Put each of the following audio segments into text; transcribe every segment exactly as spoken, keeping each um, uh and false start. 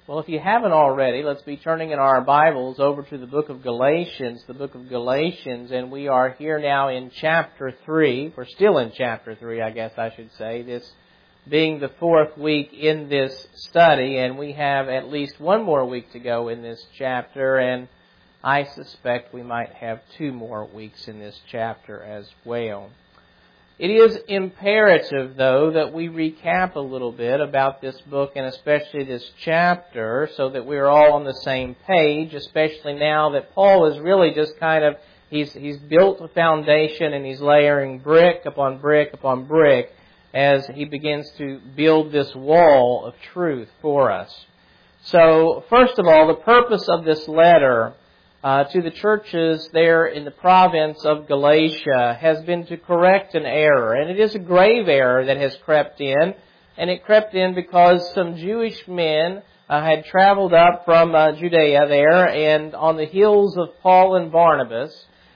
Well, if you haven't already, let's be turning in our Bibles over to the book of Galatians, the book of Galatians, and we are here now in chapter three. We're still in chapter three, I guess I should say, this being the fourth week in this study, and we have at least one more week to go in this chapter, and I suspect we might have two more weeks in this chapter as well. It is imperative, though, that we recap a little bit about this book and especially this chapter so that we're all on the same page, especially now that Paul is really just kind of, he's, he's built a foundation and he's layering brick upon brick upon brick as he begins to build this wall of truth for us. So, first of all, the purpose of this letter Uh, to the churches there in the province of Galatia has been to correct an error. And it is a grave error that has crept in. And it crept in because some Jewish men uh, had traveled up from uh, Judea there and on the heels of Paul and Barnabas.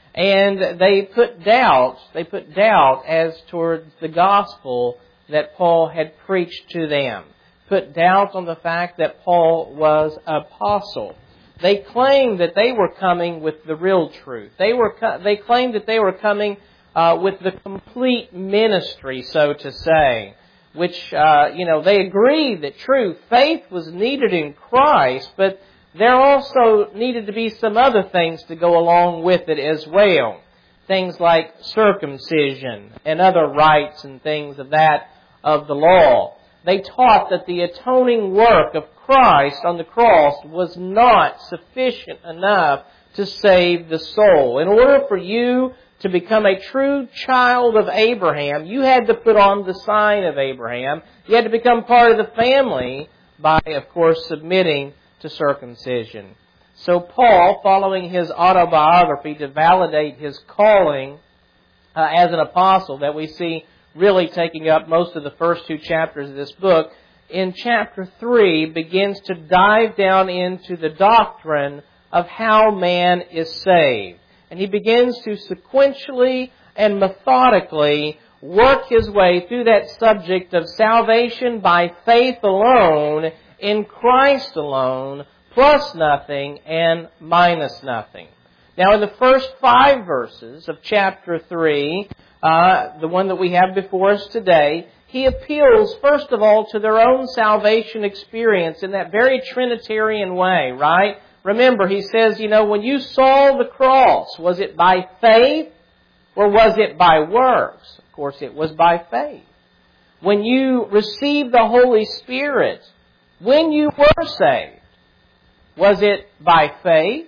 And they put doubt, they put doubt as towards the gospel that Paul had preached to them. Put doubt on the fact that Paul was apostle. They claimed that they were coming with the real truth. They were they claimed that they were coming uh, with the complete ministry, so to say, which, uh, you know, they agreed that true faith was needed in Christ, but there also needed to be some other things to go along with it as well. Things like circumcision and other rites and things of that of the law. They taught that the atoning work of Christ on the cross was not sufficient enough to save the soul. In order for you to become a true child of Abraham, you had to put on the sign of Abraham. You had to become part of the family by, of course, submitting to circumcision. So Paul, following his autobiography to validate his calling uh, as an apostle that we see really taking up most of the first two chapters of this book, in chapter three begins to dive down into the doctrine of how man is saved. And he begins to sequentially and methodically work his way through that subject of salvation by faith alone, in Christ alone, plus nothing and minus nothing. Now, in the first five verses of chapter three, Uh, the one that we have before us today, he appeals, first of all, to their own salvation experience in that very Trinitarian way, right? Remember, he says, you know, when you saw the cross, was it by faith or was it by works? Of course, it was by faith. When you received the Holy Spirit, when you were saved, was it by faith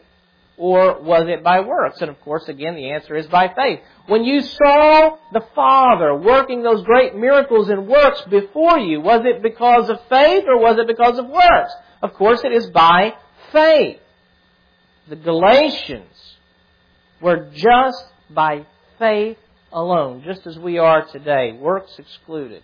or was it by works? And of course, again, the answer is by faith. When you saw the Father working those great miracles and works before you, was it because of faith or was it because of works? Of course, it is by faith. The Galatians were just by faith alone, just as we are today, works excluded.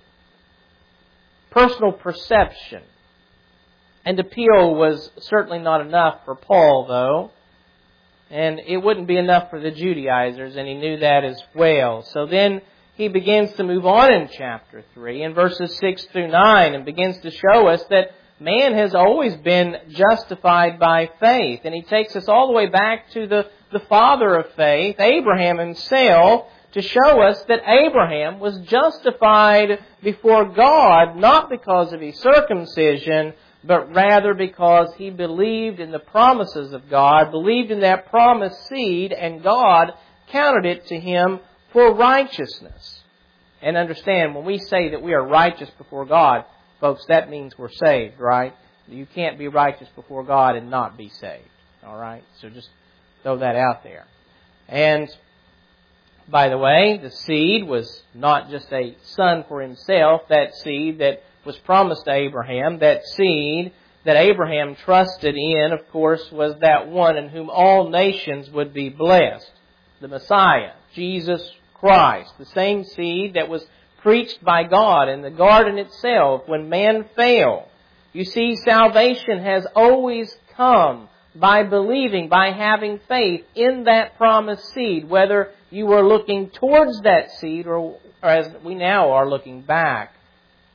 Personal perception and appeal was certainly not enough for Paul, though. And it wouldn't be enough for the Judaizers, and he knew that as well. So then he begins to move on in chapter three, in verses six through nine, and begins to show us that man has always been justified by faith. And he takes us all the way back to the, the father of faith, Abraham himself, to show us that Abraham was justified before God, not because of his circumcision, but rather because he believed in the promises of God, believed in that promised seed, and God counted it to him for righteousness. And understand, when we say that we are righteous before God, folks, that means we're saved, right? You can't be righteous before God and not be saved, all right? So just throw that out there. And by the way, the seed was not just a son for himself, that seed that was promised to Abraham. That seed that Abraham trusted in, of course, was that one in whom all nations would be blessed. The Messiah, Jesus Christ. The same seed that was preached by God in the garden itself when man fell. You see, salvation has always come by believing, by having faith in that promised seed, whether you were looking towards that seed or, or as we now are looking back.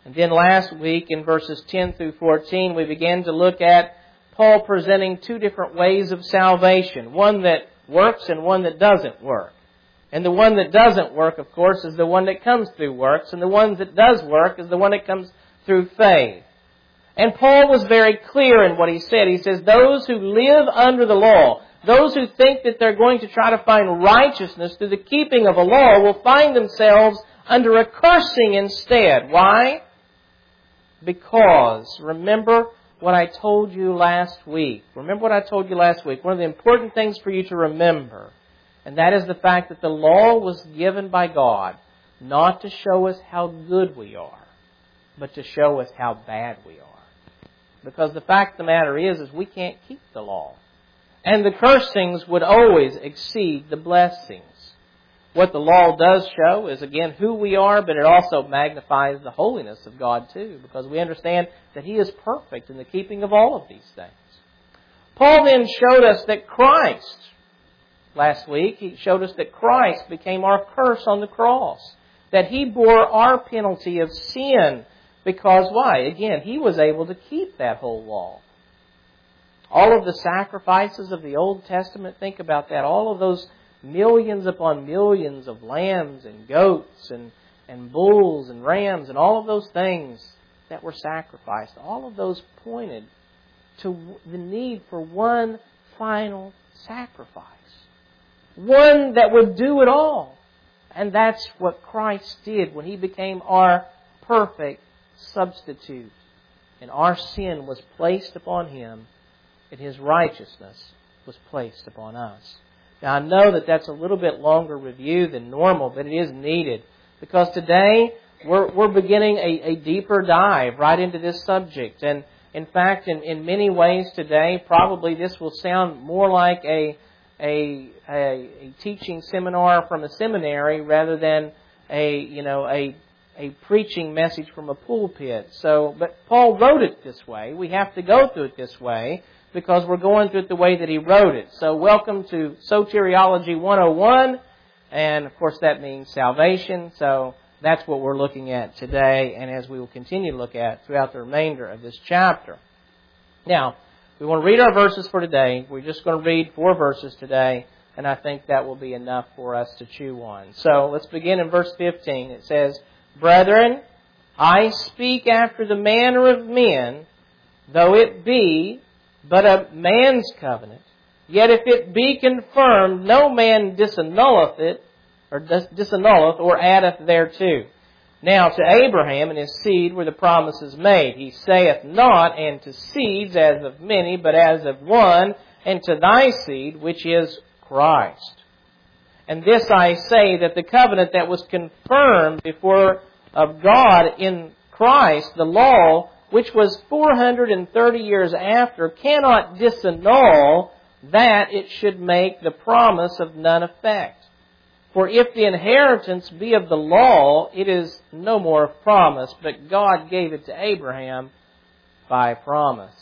And then last week in verses ten through fourteen, we began to look at Paul presenting two different ways of salvation. One that works and one that doesn't work. And the one that doesn't work, of course, is the one that comes through works. And the one that does work is the one that comes through faith. And Paul was very clear in what he said. He says, those who live under the law, those who think that they're going to try to find righteousness through the keeping of a law will find themselves under a cursing instead. Why? Because, remember what I told you last week. Remember what I told you last week. One of the important things for you to remember, and that is the fact that the law was given by God not to show us how good we are, but to show us how bad we are. Because the fact of the matter is, is we can't keep the law. And the cursings would always exceed the blessings. What the law does show is, again, who we are, but it also magnifies the holiness of God too, because we understand that He is perfect in the keeping of all of these things. Paul then showed us that Christ, last week, he showed us that Christ became our curse on the cross, that He bore our penalty of sin, because why? Again, He was able to keep that whole law. All of the sacrifices of the Old Testament, think about that, all of those millions upon millions of lambs and goats and, and bulls and rams and all of those things that were sacrificed. All of those pointed to the need for one final sacrifice. One that would do it all. And that's what Christ did when He became our perfect substitute. And our sin was placed upon Him, and His righteousness was placed upon us. Now, I know that that's a little bit longer review than normal, but it is needed. Because today, we're, we're beginning a, a deeper dive right into this subject. And in fact, in, in many ways today, probably this will sound more like a, a, a, a teaching seminar from a seminary rather than a, you know, a, a preaching message from a pulpit. So, but Paul wrote it this way. We have to go through it this way, because we're going through it the way that he wrote it. So welcome to Soteriology one oh one. And of course that means salvation. So that's what we're looking at today, and as we will continue to look at throughout the remainder of this chapter. Now, we want to read our verses for today. We're just going to read four verses today, and I think that will be enough for us to chew on. So let's begin in verse fifteen. It says, Brethren, I speak after the manner of men, though it be but a man's covenant. Yet if it be confirmed, no man disannulleth it, or disannulleth, or addeth thereto. Now to Abraham and his seed were the promises made. He saith not, and to seeds as of many, but as of one, and to thy seed, which is Christ. And this I say, that the covenant that was confirmed before of God in Christ, the law, which was four hundred thirty years after, cannot disannul that it should make the promise of none effect. For if the inheritance be of the law, it is no more of promise, but God gave it to Abraham by promise.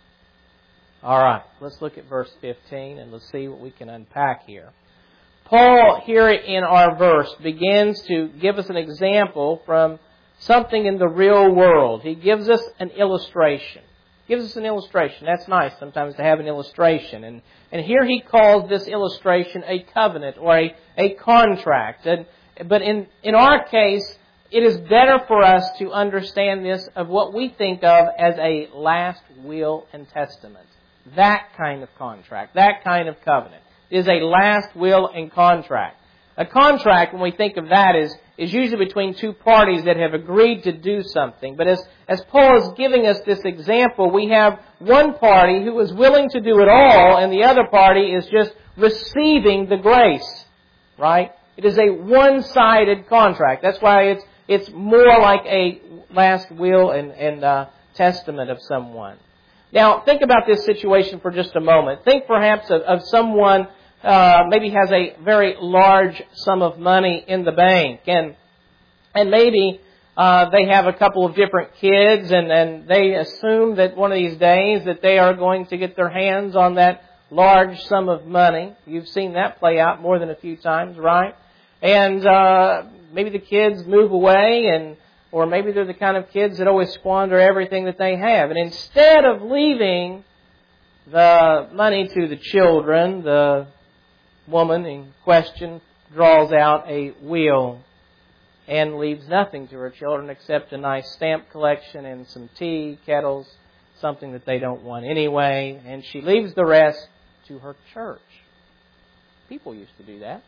All right, let's look at verse fifteen and let's see what we can unpack here. Paul, here in our verse, begins to give us an example from something in the real world. He gives us an illustration. Gives us an illustration. That's nice sometimes to have an illustration. And and here he calls this illustration a covenant or a, a contract. And, but in, in our case, it is better for us to understand this of what we think of as a last will and testament. That kind of contract. That kind of covenant is a last will and contract. A contract, when we think of that, is, is usually between two parties that have agreed to do something. But as, as Paul is giving us this example, we have one party who is willing to do it all, and the other party is just receiving the grace. Right? It is a one-sided contract. That's why it's it's more like a last will and, and uh, testament of someone. Now, think about this situation for just a moment. Think perhaps of, of someone Uh, maybe has a very large sum of money in the bank, and and maybe uh, they have a couple of different kids, and, and they assume that one of these days that they are going to get their hands on that large sum of money. You've seen that play out more than a few times, right? And uh, maybe the kids move away, and Or maybe they're the kind of kids that always squander everything that they have. And instead of leaving the money to the children, the woman in question draws out a will and leaves nothing to her children except a nice stamp collection and some tea, kettles, something that they don't want anyway. And she leaves the rest to her church. People used to do that.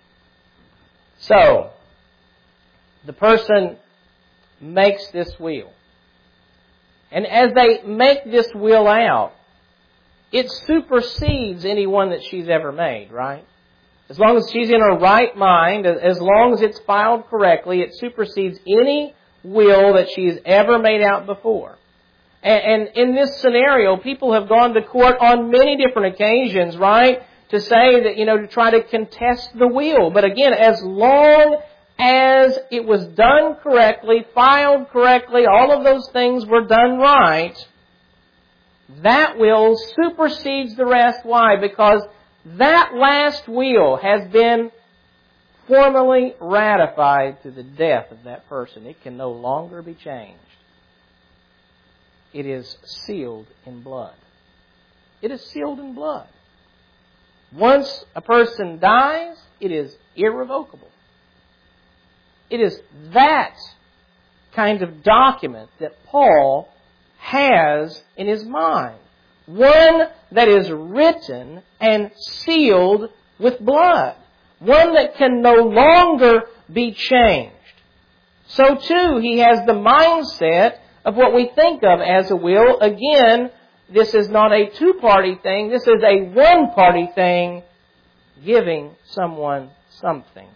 So, the person makes this will. And as they make this will out, it supersedes any one that she's ever made, right? As long as she's in her right mind, as long as it's filed correctly, it supersedes any will that she's ever made out before. And in this scenario, people have gone to court on many different occasions, right? To say that, you know, to try to contest the will. But again, as long as it was done correctly, filed correctly, all of those things were done right, that will supersedes the rest. Why? Because that last will has been formally ratified to the death of that person. It can no longer be changed. It is sealed in blood. It is sealed in blood. Once a person dies, it is irrevocable. It is that kind of document that Paul has in his mind. One that is written and sealed with blood. One that can no longer be changed. So too, he has the mindset of what we think of as a will. Again, this is not a two-party thing. This is a one-party thing, giving someone something.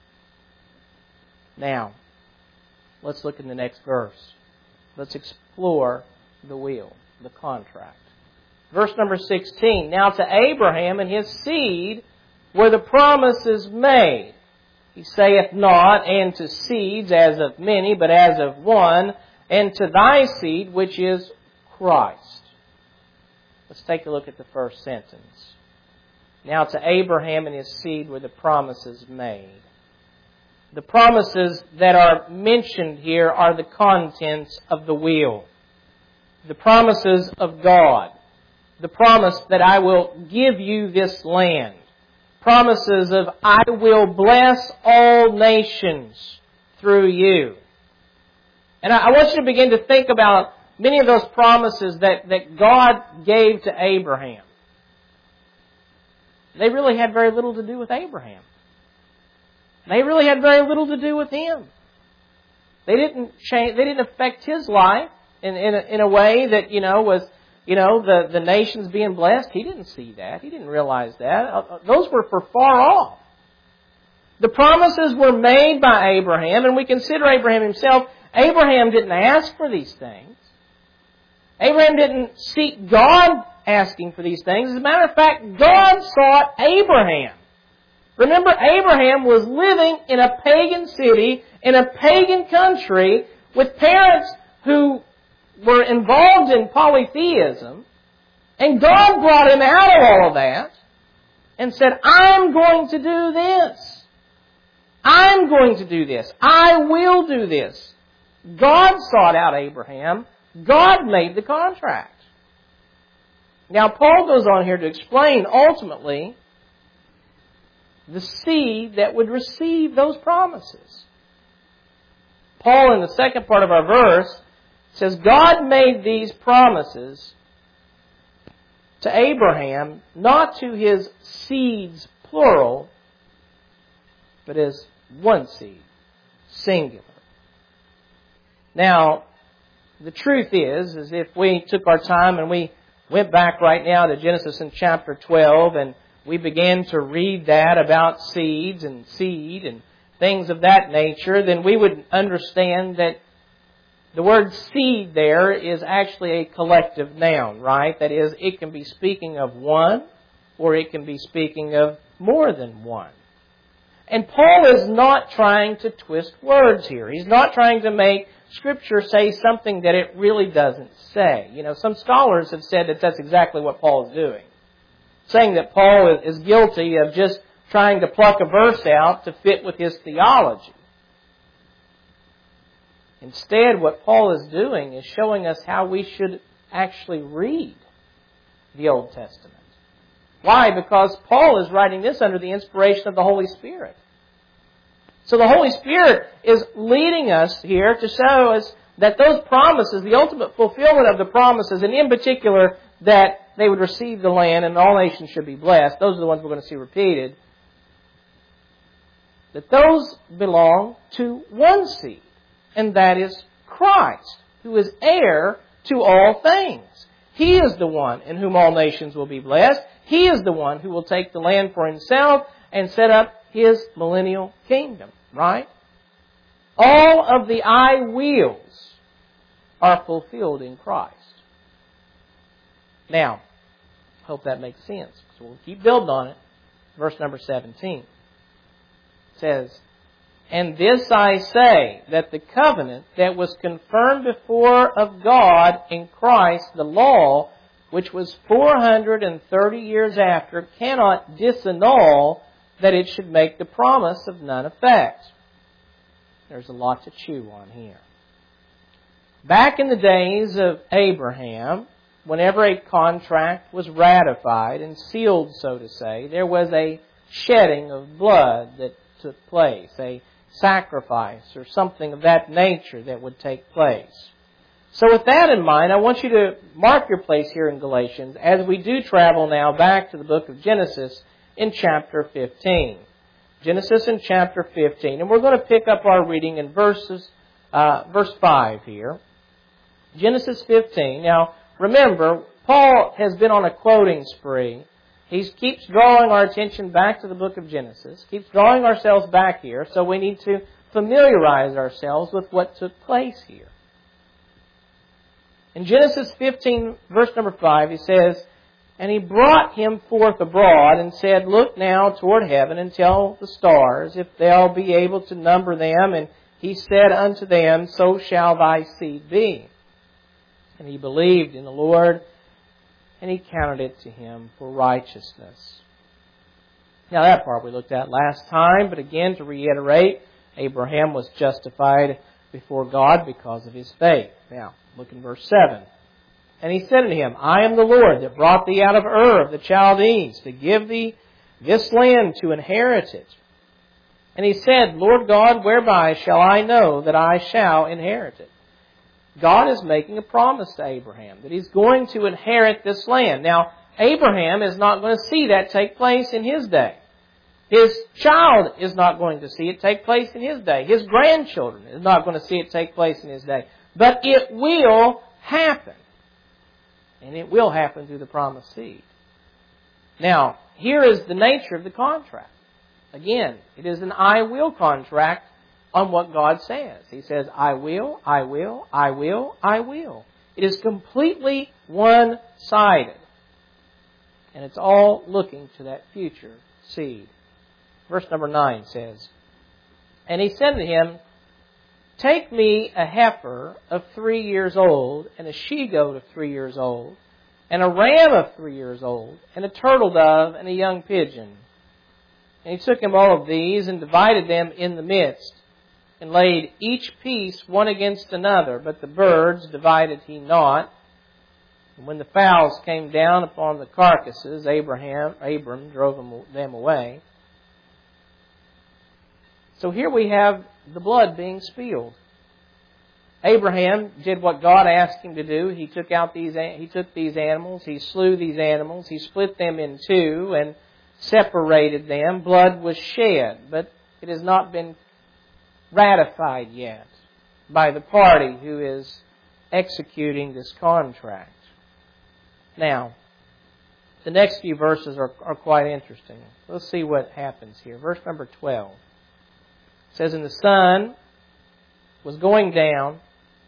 Now, let's look in the next verse. Let's explore the will, the contract. Verse number sixteen. Now to Abraham and his seed were the promises made. He saith not, and to seeds as of many, but as of one, and to thy seed, which is Christ. Let's take a look at the first sentence. Now to Abraham and his seed were the promises made. The promises that are mentioned here are the contents of the will. The promises of God. The promise that I will give you this land. Promises of I will bless all nations through you. And I want you to begin to think about many of those promises that, that God gave to Abraham. They really had very little to do with Abraham. They really had very little to do with him. They didn't change. They didn't affect his life in in a, in a way that you know was you know the the nations being blessed. He didn't see that. He didn't realize that. Those were for far off. The promises were made by Abraham, and we consider Abraham himself. Abraham didn't ask for these things. Abraham didn't seek God asking for these things. As a matter of fact, God sought Abraham. Remember, Abraham was living in a pagan city, in a pagan country, with parents who were involved in polytheism. And God brought him out of all of that and said, I'm going to do this. I'm going to do this. I will do this. God sought out Abraham. God made the contract. Now, Paul goes on here to explain, ultimately, the seed that would receive those promises. Paul, in the second part of our verse, says, God made these promises to Abraham, not to his seeds, plural, but as one seed, singular. Now, the truth is, is if we took our time and we went back right now to Genesis in chapter twelve and we began to read that about seeds and seed and things of that nature, then we would understand that the word seed there is actually a collective noun, right? That is, it can be speaking of one or it can be speaking of more than one. And Paul is not trying to twist words here. He's not trying to make Scripture say something that it really doesn't say. You know, some scholars have said that that's exactly what Paul is doing. Saying that Paul is guilty of just trying to pluck a verse out to fit with his theology. Instead, what Paul is doing is showing us how we should actually read the Old Testament. Why? Because Paul is writing this under the inspiration of the Holy Spirit. So the Holy Spirit is leading us here to show us that those promises, the ultimate fulfillment of the promises, and in particular that they would receive the land and all nations should be blessed, those are the ones we're going to see repeated, that those belong to one seed, and that is Christ, who is heir to all things. He is the one in whom all nations will be blessed. He is the one who will take the land for Himself and set up His millennial kingdom, right? All of the I wills are fulfilled in Christ. Now, I hope that makes sense. So we'll keep building on it. Verse number seventeen says, "And this I say, that the covenant that was confirmed before of God in Christ, the law, which was four hundred thirty years after, cannot disannul that it should make the promise of none effect." There's a lot to chew on here. Back in the days of Abraham, whenever a contract was ratified and sealed, so to say, there was a shedding of blood that took place, a sacrifice or something of that nature that would take place. So with that in mind, I want you to mark your place here in Galatians as we do travel now back to the book of Genesis in chapter fifteen. Genesis in chapter fifteen. And we're going to pick up our reading in verses, uh, verse five here. Genesis fifteen. Now, remember, Paul has been on a quoting spree. He keeps drawing our attention back to the book of Genesis, keeps drawing ourselves back here, so we need to familiarize ourselves with what took place here. In Genesis fifteen, verse number five, he says, "And he brought him forth abroad, and said, Look now toward heaven, and tell the stars, if thou be able to number them. And he said unto them, So shall thy seed be. And he believed in the Lord, and He counted it to him for righteousness." Now that part we looked at last time, but again to reiterate, Abraham was justified before God because of his faith. Now, look in verse seven. "And he said unto him, I am the Lord that brought thee out of Ur of the Chaldees, to give thee this land to inherit it. And he said, Lord God, whereby shall I know that I shall inherit it?" God is making a promise to Abraham that he's going to inherit this land. Now, Abraham is not going to see that take place in his day. His child is not going to see it take place in his day. His grandchildren is not going to see it take place in his day. But it will happen. And it will happen through the promised seed. Now, here is the nature of the contract. Again, it is an I will contract on what God says. He says, I will, I will, I will, I will. It is completely one-sided. And it's all looking to that future seed. Verse number nine says, "And he said to him, Take me a heifer of three years old, and a she-goat of three years old, and a ram of three years old, and a turtle dove, and a young pigeon. And he took him all of these, and divided them in the midst, and laid each piece one against another, but the birds divided he not. And when the fowls came down upon the carcasses, Abraham, Abram drove them away." So here we have the blood being spilled. Abraham did what God asked him to do. He took out these, he took these animals, he slew these animals, he split them in two and separated them. Blood was shed, but it has not been ratified yet by the party who is executing this contract. Now, the next few verses are, are quite interesting. Let's see what happens here. Verse number twelve. It says, "And the sun was going down.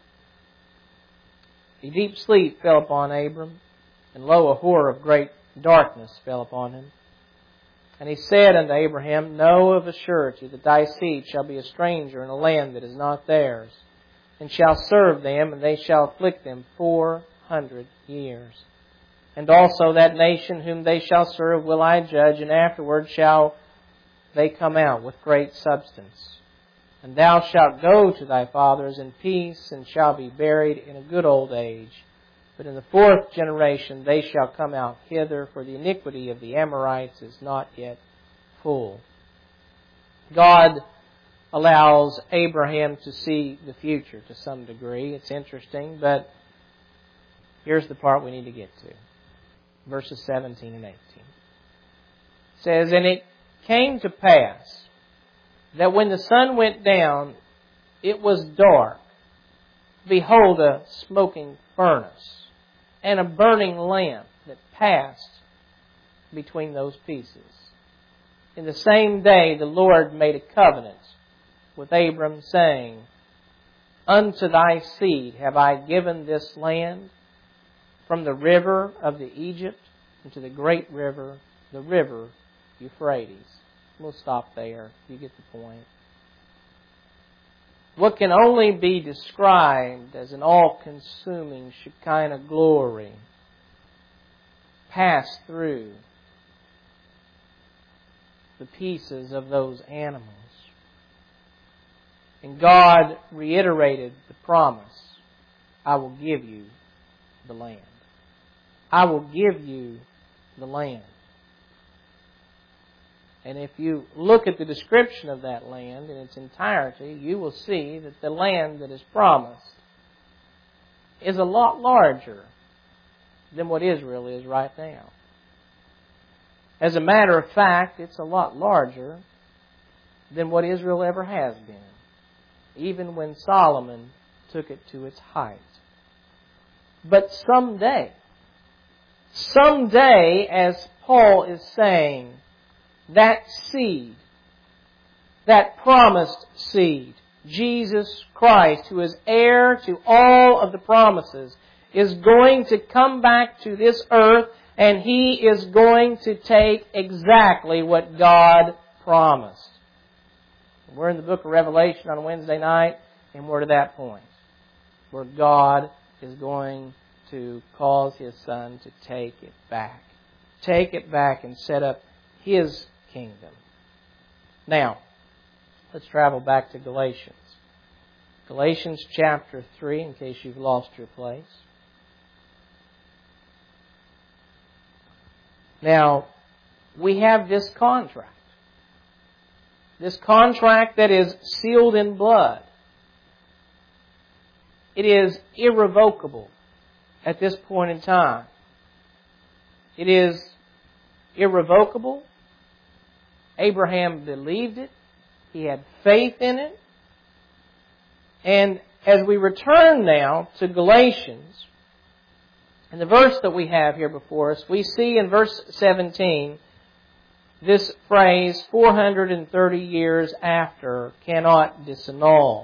A deep sleep fell upon Abram, and lo, a horror of great darkness fell upon him. And he said unto Abraham, Know of a surety that thy seed shall be a stranger in a land that is not theirs, and shall serve them, and they shall afflict them four hundred years. And also that nation whom they shall serve will I judge, and afterward shall they come out with great substance. And thou shalt go to thy fathers in peace, and shalt be buried in a good old age. But in the fourth generation they shall come out hither, for the iniquity of the Amorites is not yet full. God allows Abraham to see the future to some degree. It's interesting, but here's the part we need to get to. Verses seventeen and eighteen. It says, And it came to pass that when the sun went down, it was dark. Behold, a smoking furnace and a burning lamp that passed between those pieces. In the same day the Lord made a covenant with Abram, saying, Unto thy seed have I given this land, from the river of the Egypt into the great river, the river Euphrates. We'll stop there. You get the point. What can only be described as an all-consuming Shekinah glory passed through the pieces of those animals. And God reiterated the promise, I will give you the land. I will give you the land. And if you look at the description of that land in its entirety, you will see that the land that is promised is a lot larger than what Israel is right now. As a matter of fact, it's a lot larger than what Israel ever has been, even when Solomon took it to its height. But someday, someday, as Paul is saying, that seed, that promised seed, Jesus Christ, who is heir to all of the promises, is going to come back to this earth, and He is going to take exactly what God promised. We're in the book of Revelation on Wednesday night, and we're to that point, where God is going to cause His Son to take it back. Take it back and set up His kingdom. Now, let's travel back to Galatians. Galatians chapter three, in case you've lost your place. Now, we have this contract. This contract that is sealed in blood. It is irrevocable at this point in time. It is irrevocable. Abraham believed it. He had faith in it. And as we return now to Galatians, in the verse that we have here before us, we see in verse seventeen this phrase, four hundred thirty years after, cannot disannul.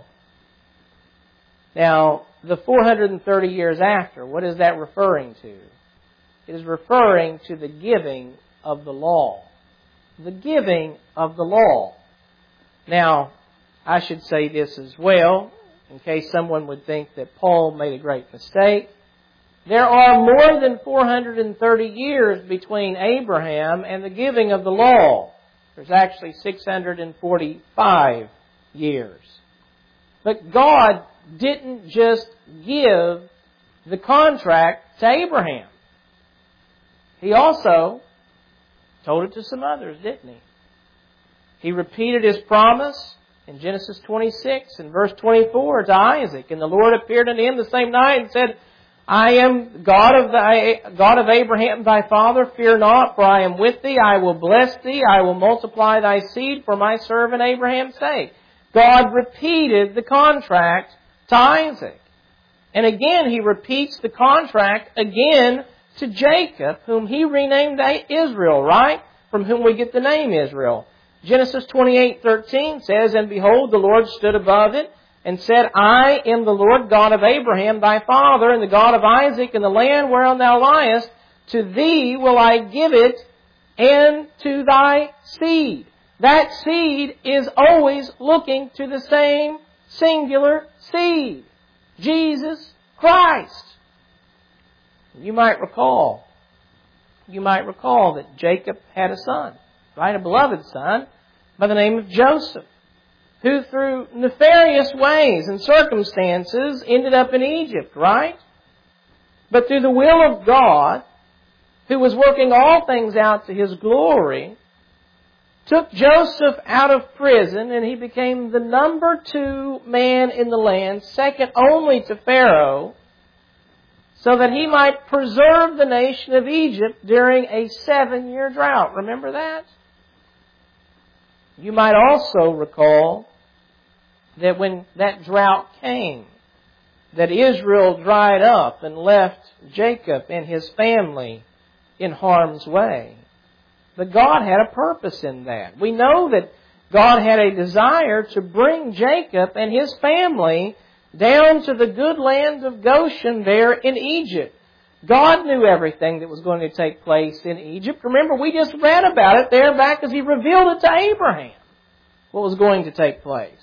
Now, the four hundred thirty years after, what is that referring to? It is referring to the giving of the law. The giving of the law. Now, I should say this as well, in case someone would think that Paul made a great mistake. There are more than four hundred thirty years between Abraham and the giving of the law. There's actually six hundred forty-five years. But God didn't just give the contract to Abraham. He also told it to some others, didn't He? He repeated His promise in Genesis twenty-six and verse twenty-four to Isaac. And the Lord appeared unto him the same night and said, I am God of thy, God of Abraham thy father, fear not, for I am with thee, I will bless thee, I will multiply thy seed for my servant Abraham's sake. God repeated the contract to Isaac. And again, He repeats the contract again to Jacob, whom He renamed Israel, right? From whom we get the name Israel. Genesis twenty-eight thirteen says, And behold, the Lord stood above it, and said, I am the Lord God of Abraham thy father, and the God of Isaac, and the land whereon thou liest, to thee will I give it, and to thy seed. That seed is always looking to the same singular seed, Jesus Christ. You might recall, you might recall that Jacob had a son, right? A beloved son by the name of Joseph. who through nefarious ways and circumstances ended up in Egypt, right? But through the will of God, who was working all things out to His glory, took Joseph out of prison, and he became the number two man in the land, second only to Pharaoh, so that he might preserve the nation of Egypt during a seven-year drought. Remember that? You might also recall that when that drought came, that Israel dried up and left Jacob and his family in harm's way. But God had a purpose in that. We know that God had a desire to bring Jacob and his family down to the good land of Goshen there in Egypt. God knew everything that was going to take place in Egypt. Remember, we just read about it there back as He revealed it to Abraham, what was going to take place.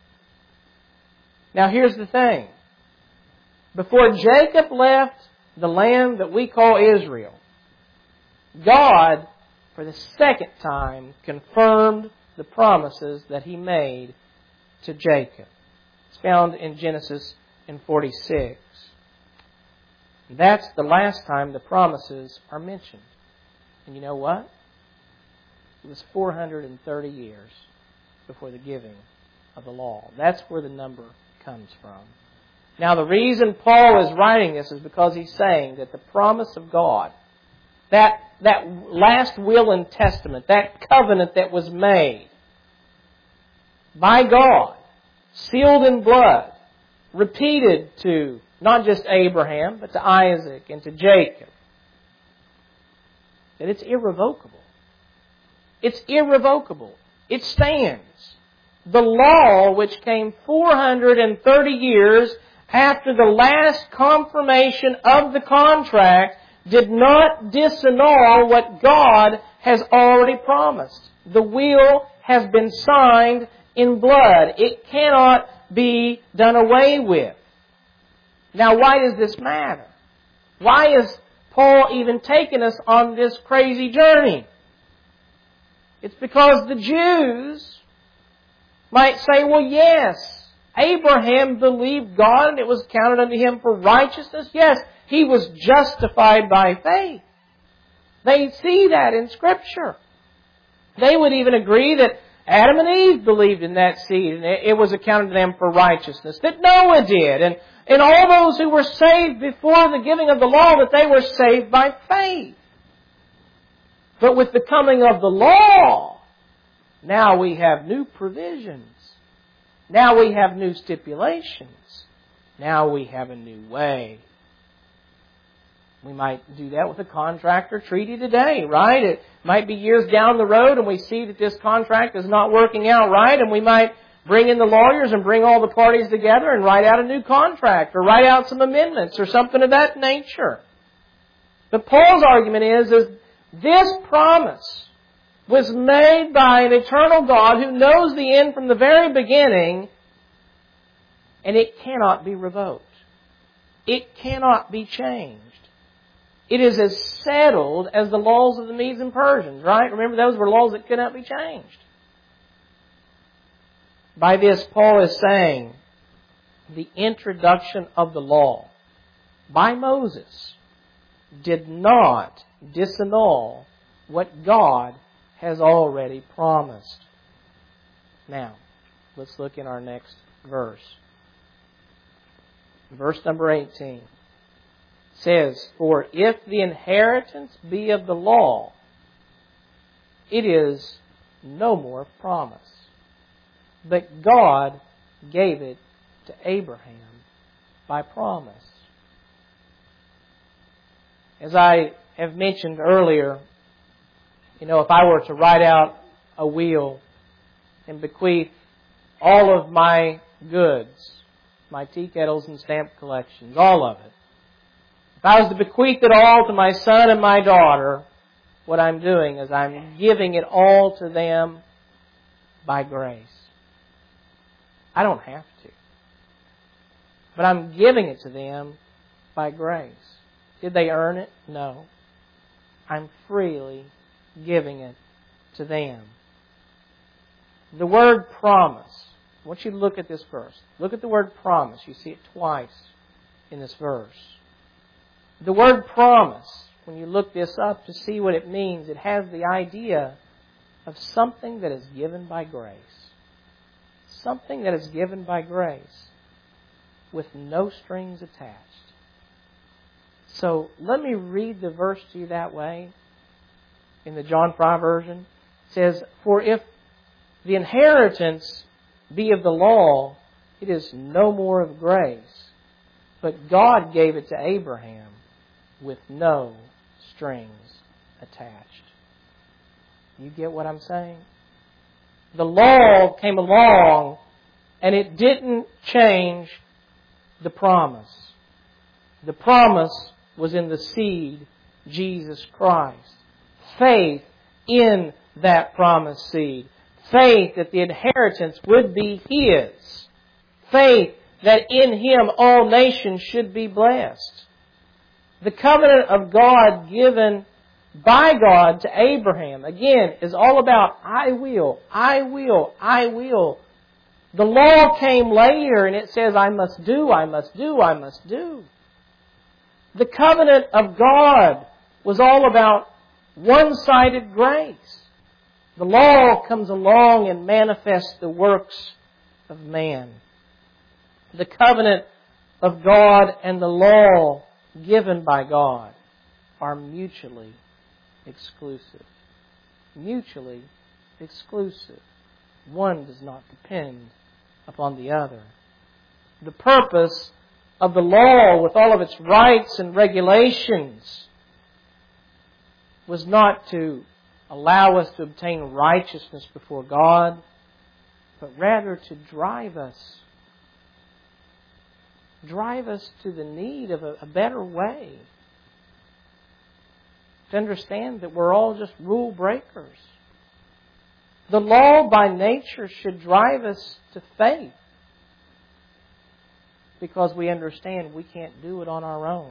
Now here's the thing. Before Jacob left the land that we call Israel, God, for the second time, confirmed the promises that He made to Jacob. It's found in Genesis in forty-six. That's the last time the promises are mentioned. And you know what? It was four hundred thirty years before the giving of the law. That's where the number comes from. Now, the reason Paul is writing this is because he's saying that the promise of God, that, that last will and testament, that covenant that was made by God, sealed in blood, repeated to not just Abraham, but to Isaac and to Jacob, that it's irrevocable. It's irrevocable. It stands. The law, which came four hundred thirty years after the last confirmation of the contract, did not disannul what God has already promised. The will has been signed in blood. It cannot be done away with. Now, why does this matter? Why is Paul even taking us on this crazy journey? It's because the Jews might say, well, yes, Abraham believed God and it was counted unto him for righteousness. Yes, he was justified by faith. They see that in Scripture. They would even agree that Adam and Eve believed in that seed and it was accounted to them for righteousness. That Noah did. And, and all those who were saved before the giving of the law, that they were saved by faith. But with the coming of the law, now we have new provisions. Now we have new stipulations. Now we have a new way. We might do that with a contract or treaty today, right? It might be years down the road and we see that this contract is not working out right, and we might bring in the lawyers and bring all the parties together and write out a new contract or write out some amendments or something of that nature. But Paul's argument is, is this promise was made by an eternal God who knows the end from the very beginning, and it cannot be revoked. It cannot be changed. It is as settled as the laws of the Medes and Persians, right? Remember, those were laws that could not be changed. By this, Paul is saying the introduction of the law by Moses did not disannul what God has already promised. Now, let's look in our next verse. Verse number eighteen says, "For if the inheritance be of the law, it is no more promise. But God gave it to Abraham by promise." As I have mentioned earlier, you know, if I were to write out a will and bequeath all of my goods, my tea kettles and stamp collections, all of it, if I was to bequeath it all to my son and my daughter, what I'm doing is I'm giving it all to them by grace. I don't have to. But I'm giving it to them by grace. Did they earn it? No. I'm freely giving it to them. The word promise I want you to look at this verse. Look at the word promise. You see it twice in this verse. The word promise, when you look this up to see what it means, it has the idea of something that is given by grace. Something that is given by grace with no strings attached. So let me read the verse to you that way. In the John five version, it says, "For if the inheritance be of the law, it is no more of grace. But God gave it to Abraham with no strings attached." You get what I'm saying? The law came along and it didn't change the promise. The promise was in the seed, Jesus Christ. Faith in that promised seed. Faith that the inheritance would be His. Faith that in Him all nations should be blessed. The covenant of God given by God to Abraham, again, is all about I will, I will, I will. The law came later and it says I must do, I must do, I must do. The covenant of God was all about one-sided grace. The law comes along and manifests the works of man. The covenant of God and the law given by God are mutually exclusive. Mutually exclusive. One does not depend upon the other. The purpose of the law, with all of its rights and regulations, was not to allow us to obtain righteousness before God, but rather to drive us. Drive us to the need of a, a better way. To understand that we're all just rule breakers. The law by nature should drive us to faith. Because we understand we can't do it on our own.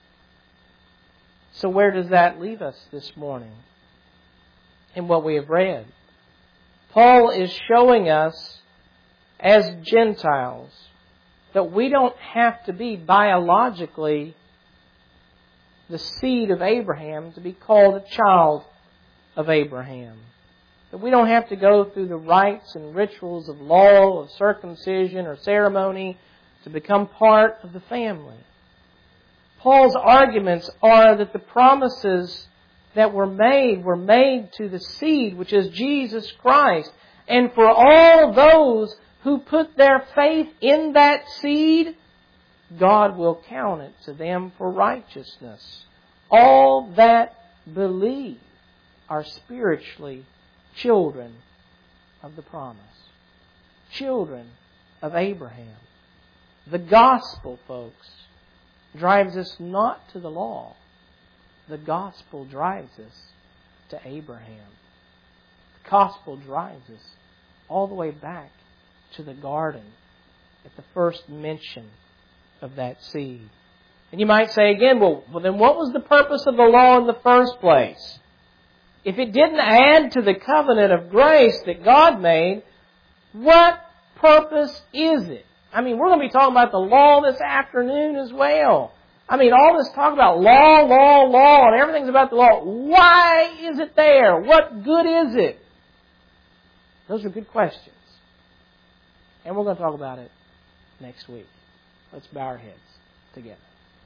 So where does that leave us this morning? In what we have read. Paul is showing us as Gentiles that we don't have to be biologically the seed of Abraham to be called a child of Abraham. That we don't have to go through the rites and rituals of law, of circumcision or ceremony to become part of the family. Paul's arguments are that the promises that were made were made to the seed, which is Jesus Christ. And for all those who put their faith in that seed, God will count it to them for righteousness. All that believe are spiritually children of the promise. Children of Abraham. The gospel, folks, drives us not to the law. The gospel drives us to Abraham. The gospel drives us all the way back to the garden at the first mention of that seed. And you might say again, well, well then what was the purpose of the law in the first place? If it didn't add to the covenant of grace that God made, what purpose is it? I mean, we're going to be talking about the law this afternoon as well. I mean, all this talk about law, law, law, and everything's about the law. Why is it there? What good is it? Those are good questions. And we're going to talk about it next week. Let's bow our heads together.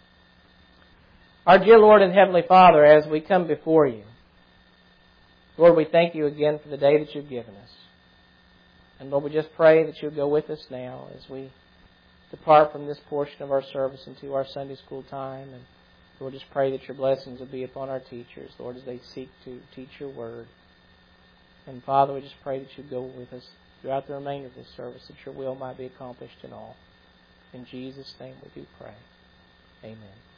Our dear Lord and Heavenly Father, as we come before You, Lord, we thank You again for the day that You've given us. And Lord, we just pray that You'll go with us now as we depart from this portion of our service into our Sunday school time. And Lord, just pray that Your blessings will be upon our teachers, Lord, as they seek to teach Your Word. And Father, we just pray that You go with us throughout the remainder of this service, that Your will might be accomplished in all. In Jesus' name we do pray. Amen.